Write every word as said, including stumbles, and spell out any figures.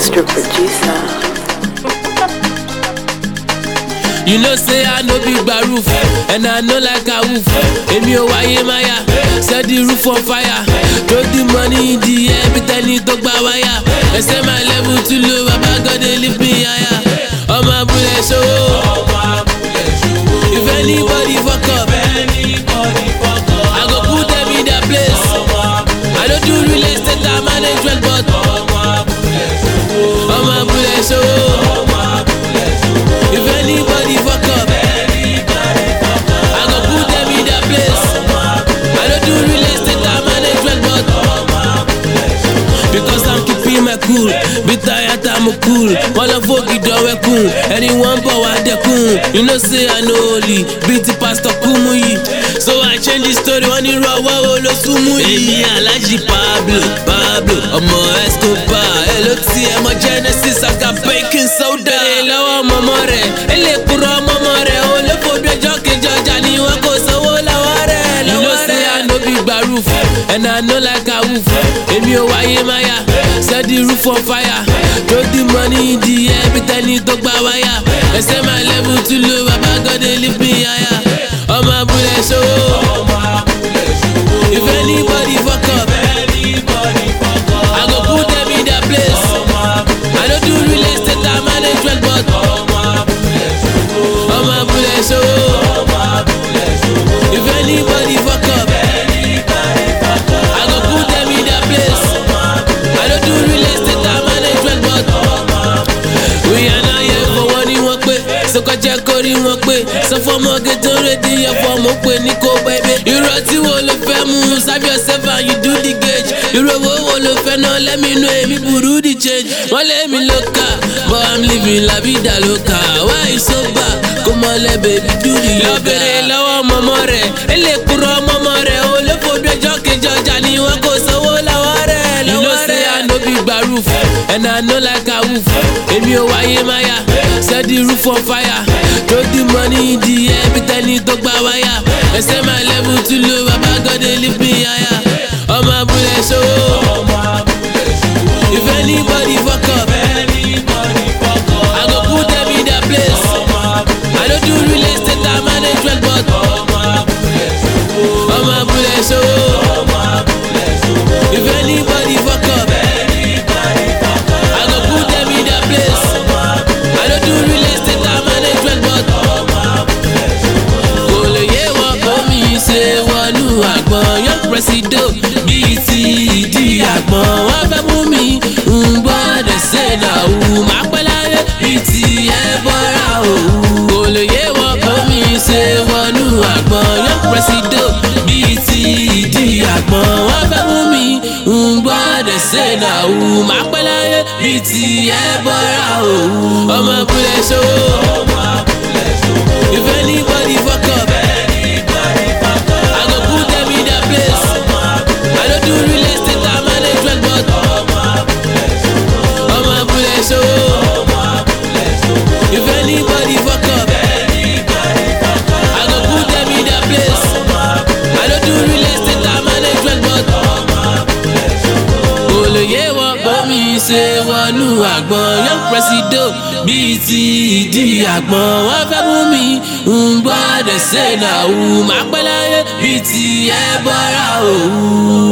Mister Producer. You know say I no big baroof, and I know like a wolf. Emi o waye maya, set the roof on fire. Throw the money in the air, be telling to gba wire. They say my level too low, Baba God they lift me higher. All my bullet show, if anybody fuck up, I go put them in their place. I don't do real estate, I manage well, but all my bullet show. If anybody fuck up, I go put them in their place. I don't do real estate, I manage well, but because I'm keeping my cool, be tired, I'm cool. All of folk you don't wear cool. Anyone but what they cool. You know say I know only beat the pastor Kumuyi. So I change the story when you raw wow lo sumuyi. Emi Alaji Pablo, Pablo, Omo Escobar, L O T M Genesis, I got baking soda. Hello, Mama re, ele kuro Mama re, ole fobe joke joja ni wọn kò sanwó lọ́wọ́ rẹ̀. You know say I no big baroof, and I know like a wolf. Emi o waye maya, set the roof on fire. Throw the money in the air, be telling to gba wire. They say my level too low, Baba God they lift me higher. All my bullet show, if anybody fuck up, I go put them in their place. I don't do real estate, I manage well, but all my bullet show, if anybody fuck up, I go put them in their place. I don't do real estate, I manage well, but we are not here for one in one way. So go check out in one way. So for more get ready, you for more way, Nico baby. You run to all the famous, have yourself and you do the gauge. You run all the no, let me know if you do the change. Well, let me look up, but I'm living la vida loca. Why you so bad? Come on, let baby do the yoga. Lower mama re, ele kuro mama re, ole fobe joke joja ni wọn kò sanwó lọ́wọ́ rẹ̀. You know say I no big baroof, and I know like a wolf. Emi o waye maya, set the roof on fire. Throw the money in the air, be telling to gba wire. They say my level too low, Baba God they lift me higher. All my bullet show, if anybody fuck up, I go put them in their place. I don't do real estate, I manage well, but all my bullet show, if anybody fuck up, I go put them in their place. I don't do real estate, I manage well, but Ole ye wa komi se wanu agbon young president B T D agbon wa fẹ́ mú mi ngbo de se na u ma pẹ́ láyé bí ti ẹ bọ́ra o. Ole ye wa komi se wanu agbon young president B T D agbon wa fẹ́ mú mi ngbo de se na u ma pẹ́ láyé bí ti ẹ bọ́ra o. Ọmọ bulẹ̀ show, if anybody fuck up, I go put them in their place. I don't do real estate, I manage well, but all my bullet show, if anybody fuck up, I go put them in their place. I don't do real estate, I manage well, but ole ye wa bomi se wanu agbon young president B T D agbon wa fẹ́ mú mi ngbo de se na u ma pẹ́ láyé bí ti ẹ bọ́ra o.